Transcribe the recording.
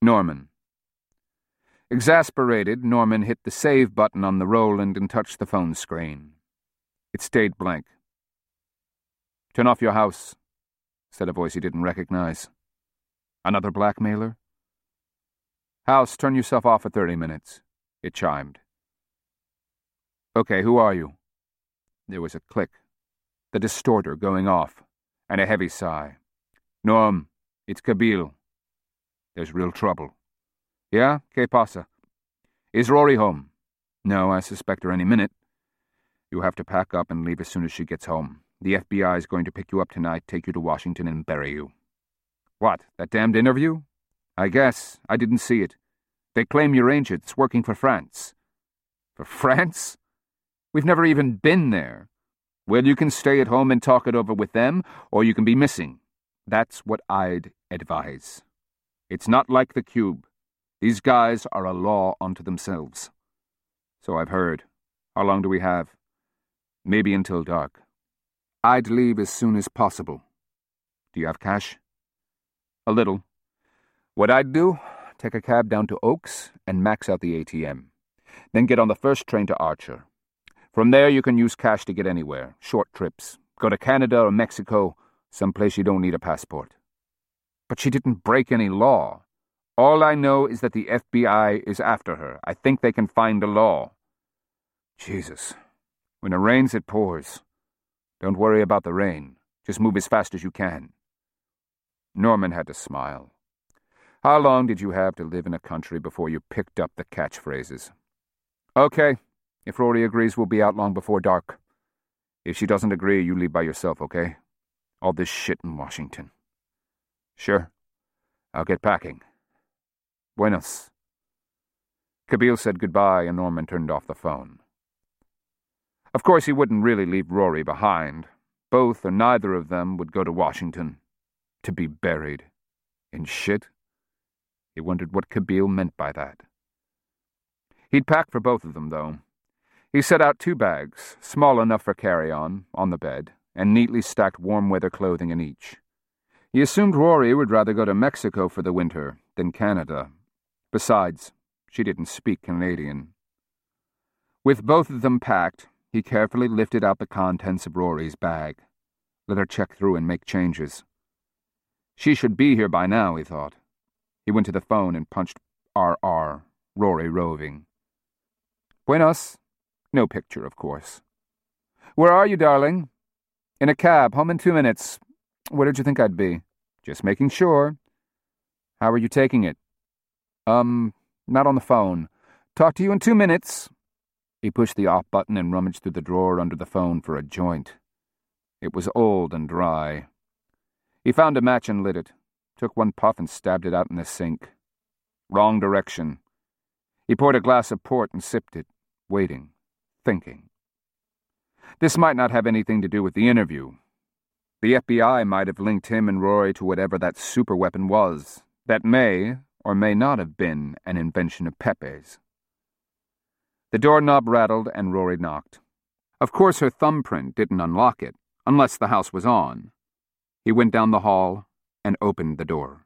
Norman. Exasperated, Norman hit the save button on the Roland and touched the phone screen. It stayed blank. "Turn off your house," said a voice he didn't recognize. Another blackmailer? "House, turn yourself off for 30 minutes, it chimed. "Okay, who are you?" There was a click, the distorter going off, and a heavy sigh. "Norm, it's Kabil. There's real trouble." "Yeah? ¿Qué pasa?" "Is Rory home?" "No, I suspect her any minute." "You have to pack up and leave as soon as she gets home. The FBI is going to pick you up tonight, take you to Washington, and bury you." "What, that damned interview?" "I guess. I didn't see it. They claim your agent's working for France." "For France? We've never even been there." "Well, you can stay at home and talk it over with them, or you can be missing. That's what I'd advise. It's not like the Cube. These guys are a law unto themselves." "So I've heard. How long do we have?" "Maybe until dark." "I'd leave as soon as possible." "Do you have cash?" "A little. What I'd do, take a cab down to Oaks and max out the ATM. Then get on the first train to Archer. From there you can use cash to get anywhere, short trips. Go to Canada or Mexico, someplace you don't need a passport." "But she didn't break any law." "All I know is that the FBI is after her. I think they can find a law." "Jesus. When it rains, it pours. Don't worry about the rain. Just move as fast as you can." Norman had to smile. How long did you have to live in a country before you picked up the catchphrases? "Okay. If Rory agrees, we'll be out long before dark. If she doesn't agree, you leave by yourself, okay? All this shit in Washington." "Sure. I'll get packing." "Buenos." Kabil said goodbye and Norman turned off the phone. Of course he wouldn't really leave Rory behind. Both or neither of them would go to Washington. To be buried. In shit? He wondered what Kabil meant by that. He'd packed for both of them, though. He set out 2 bags, small enough for carry-on, on the bed, and neatly stacked warm-weather clothing in each. He assumed Rory would rather go to Mexico for the winter than Canada. Besides, she didn't speak Canadian. With both of them packed, he carefully lifted out the contents of Rory's bag, let her check through and make changes. She should be here by now, he thought. He went to the phone and punched RR, Rory Roving. "Buenos." No picture, of course. "Where are you, darling?" "In a cab, home in 2 minutes. Where did you think I'd be?" "Just making sure." "How are you taking it?" Not on the phone. Talk to you in 2 minutes." He pushed the off button and rummaged through the drawer under the phone for a joint. It was old and dry. He found a match and lit it, took 1 puff and stabbed it out in the sink. Wrong direction. He poured a glass of port and sipped it, waiting, thinking. This might not have anything to do with the interview. The FBI might have linked him and Rory to whatever that superweapon was, that may or may not have been an invention of Pepe's. The doorknob rattled and Rory knocked. Of course her thumbprint didn't unlock it, unless the house was on. He went down the hall and opened the door.